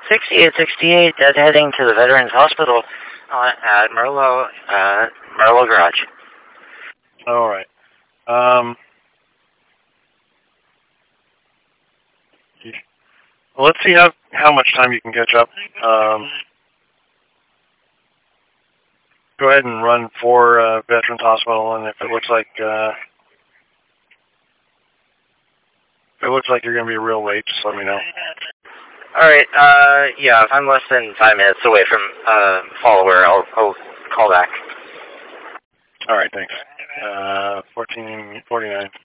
6868, that's heading to the Veterans Hospital at Merlo Garage. All right. Well, let's see how much time you can catch up. Go ahead and run for Veterans Hospital, and if it looks like you're going to be real late, just let me know. Alright, yeah, if I'm less than 5 minutes away from follower, I'll call back. Alright, thanks. 1449.